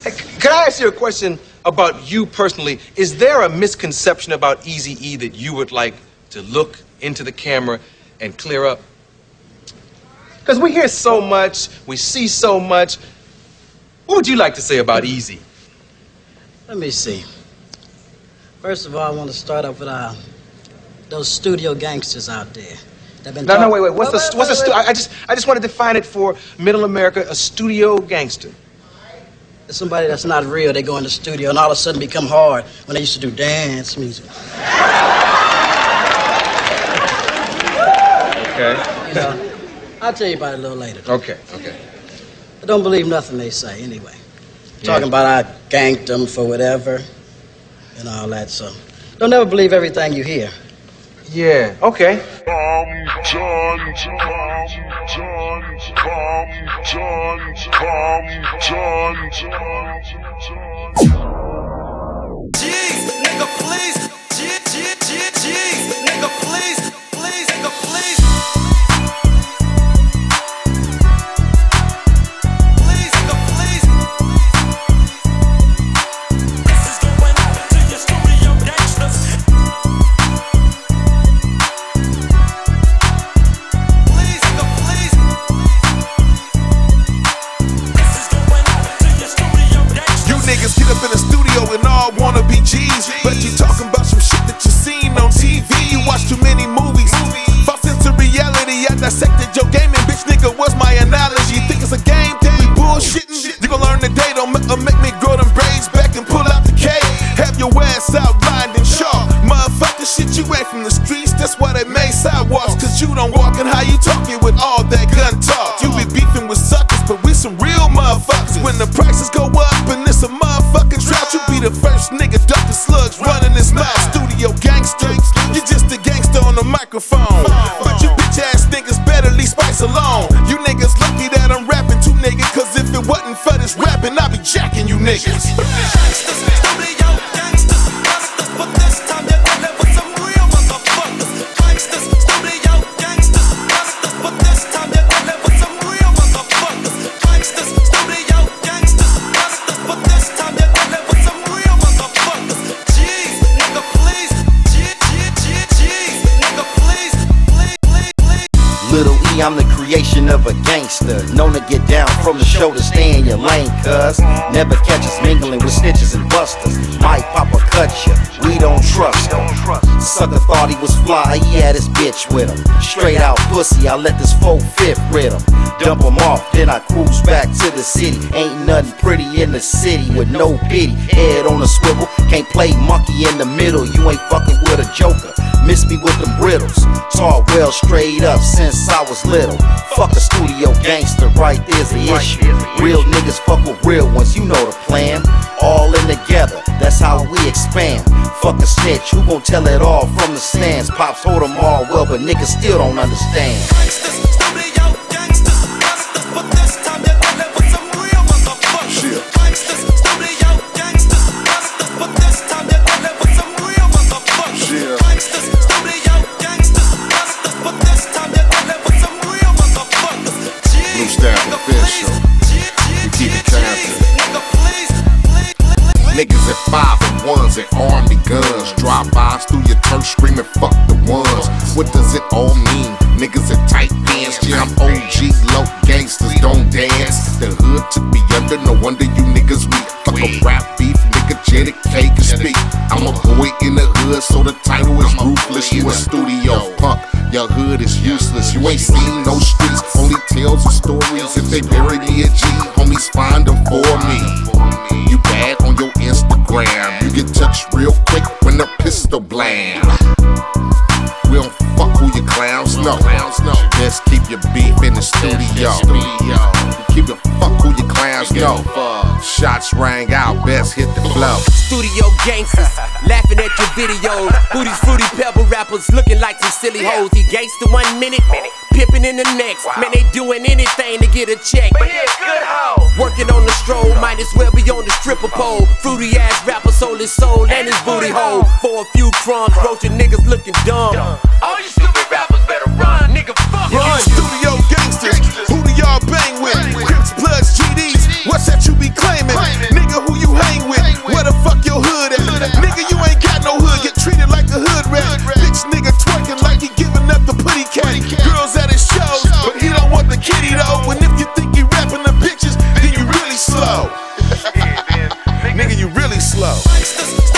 Could I ask you a question about you personally? Is there a misconception about Eazy-E that you would like to look into the camera and clear up? Because we hear so much, we see so much. What would you like to say about Eazy? Let me see. First of all, I want to start off with those studio gangsters out there. No, wait. What's a studio? I just want to define it for Middle America. A studio gangster. It's somebody that's not real. They go in the studio and all of a sudden become hard when they used to do dance music. Okay. You know, I'll tell you about it a little later. Okay. I don't believe nothing they say anyway. Talking about I ganked them for whatever and all that, so don't ever believe everything you hear. Yeah, okay. Jeez, nigga, please. Jeez, nigga, please. Please, nigga, please. Please, nigga, please. This is going out to your studio gangsters. Please, nigga, please. This is going out to your studio gangsters. You niggas get up in the studio and all wanna be G's, but you talking about some shit that you seen on TV. You watch too many movies, false into reality. I dissected your gaming, bitch nigga, what's my analogy? Think it's a game, think we bullshitting? You gon' learn today, don't make me grow them braids back and pull out the K. Have your ass outlined and sharp. Motherfucker, shit, you ain't from the streets, that's why they made sidewalks. Cause you don't walk and how you talking with all that gun talk. You be beefing with suckers, but we some real motherfuckers. When the prices go up and it's a motherfucking drought, you be the first nigga ducking slugs running his mouth. Studio gangster, you just a gangster on the microphone. But you bitch ass niggas better leave Spice alone. You niggas lucky that I'm rapping too, nigga, cause if it wasn't for this rapping, I'd be jacking you niggas. Little E, I'm the creation of a gangster, known to get down from the shoulder, stay in your lane, cuz never catch us mingling with snitches and busters. Might pop or cut ya, we don't trust him. Sucker thought he was fly, he had his bitch with him. Straight out pussy, I let this 4/5 rid him. Dump him off, then I cruise back to the city. Ain't nothing pretty in the city with no pity. Head on a swivel, can't play monkey in the middle. You ain't fucking with a joker, miss me with them brittles. Tall well straight up since I was little. Fuck a studio gangster, right there's the issue. Real niggas fuck with real ones, you know the plan. All in together, that's how we expand. Fuck a snitch, who gon' tell it all from the stands? Pops told them all well, but niggas still don't understand. Niggas at 5-1s and army guns, drive bys through your turf screaming fuck the ones. What does it all mean? Niggas in tight pants, yeah, I'm OG, low gangsters don't dance. The hood took me under, no wonder you niggas weak. Fuck a rap beef, nigga, Jetty K can speak. I'm a boy in the hood, so the title is ruthless. You a studio punk, your hood is useless. You ain't seen no streets, only tales and stories. If they bury me at G, homies find them for me. You bad on your Instagram, you get touched real quick when the pistol blam. We don't fuck who your clowns know. Best keep your beef in the studio. Keep the fuck who your clowns know. Shots rang out, best hit the flow. Studio gangsters, laughing at your videos. Who these fruity pebble rappers looking like some silly hoes? He gangster 1 minute, pippin' in the next. Man, they doing anything to get a check. But he a good hoe. Working on the stroll, might as well be on the stripper pole. Fruity ass rapper sold his soul and his booty hole. For a few crumbs, roasting niggas looking dumb. All you stupid rappers better run, nigga, fuck Run. you. Studio gangsters, who do y'all bang with? Crips, Bloods, GDs, what's that you be claiming? Nigga, who Nigga, you really slow. Gangsters